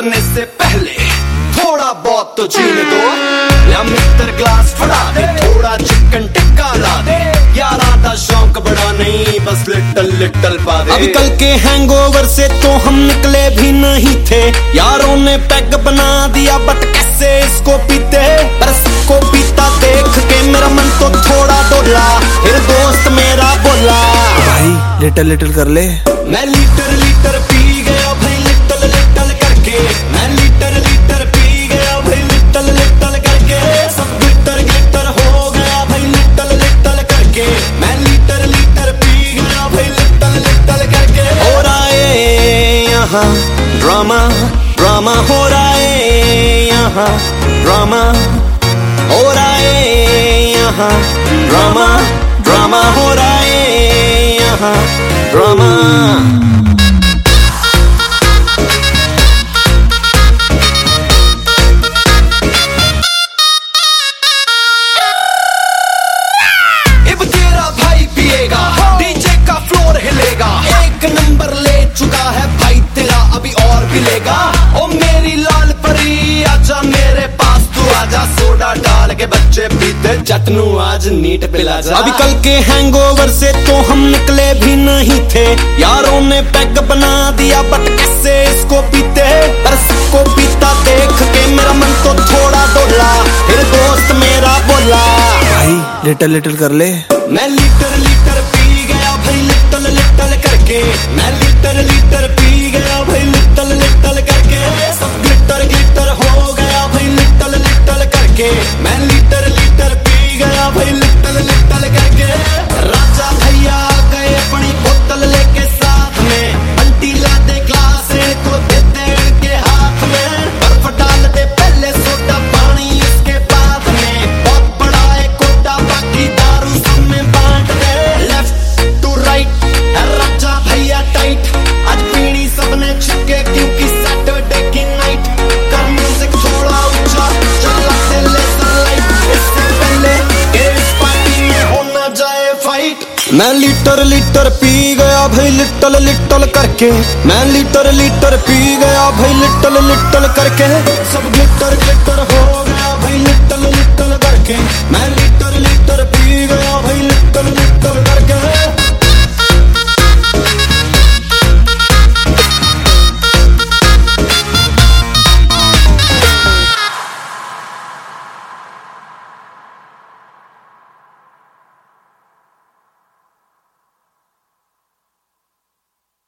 मरने से पहले थोड़ा बहुत तो जीने दो। या मित्र ग्लास फड़ा दे, थोड़ा चिकन टिक्का ला दे। यारा दा शौक बड़ा नहीं, बस लिटल लिटल पा दे। अभी कल के हैंगओवर से तो हम निकले भी नहीं थे। यारों ने पैग बना दिया बट कैसे इसको पीते। पर सबको पीता देख के मेरा मन तो थोड़ा डोला। फिर दोस्त मेरा बोला, भाई लिटल लिटल कर ले। मैं लीटर लीटर पी गया भाई लिटल लिटल करके। मैं लीटर लीटर पी गया भाई लिटल लिटल करके। सब ग्लिटर ग्लिटर हो गया भाई लिटल लिटल करके। मैं लीटर लीटर पी गया भाई लिटल लिटल करके। हो रहा है यहाँ ड्रामा, ड्रामा हो रहा है यहाँ ड्रामा, हो रहा है यहाँ ड्रामा, ड्रामा हो रहा है यहाँ ड्रामा। अब तेरा भाई पिएगा, डीजे का फ्लोर हिलेगा। एक नंबर ले चुका है भाई तेरा, अभी और भी लेगा। ओ मेरी लाल परी आजा मेरे पास तू आजा। सोडा डाल के बच्चे पीते चटनू आज नीट पिला जा। अभी कल के हैंगओवर से तो हम निकले भी नहीं थे। यारों ने पैग बना दिया बट कैसे इसको पीते। पर सबको पीता देख के मेरा मन तो थोड़ा डोला। फिर दोस्त मेरा बोला, भाई लिटल लिटल कर ले। मैं लीटर लीटर पी गया भाई लिटल लिटल करके। मैं लीटर लीटर पी गया भाई लिटल लिटल करके। सब ग्लिटर ग्लिटर हो गया भाई लिटल लिटल करके। मैं लीटर लीटर पी गया भाई लिटल लिटल करके। राजा भैया आ गए अपनी बोतल लेके साथ में। बंटी ला दे ग्लास को देते इनके हाथ में। बर्फ डाल दे पहले सोडा पानी इसके बाद में। बहुत बड़ा है कोटा बाकी दारू सब में बांट दे। Left to right Raja Bhaiya tight. आज पीनी सबने छिपके क्योंकि सैटरडे की नाइट। कर म्यूजिक थोड़ा ऊंचा चला दे लेजर लाइट। इससे पहले कि इस पार्टी में हो ना जाए फाइट। मैं लीटर लीटर पी गया भाई लिटल लिटल करके। मैं लीटर लीटर पी गया भाई लिटल लिटल करके। सब ग्लिटर ग्लिटर हो गया भाई लिटल लिटल करके। मैं लीटर लीटर पी गया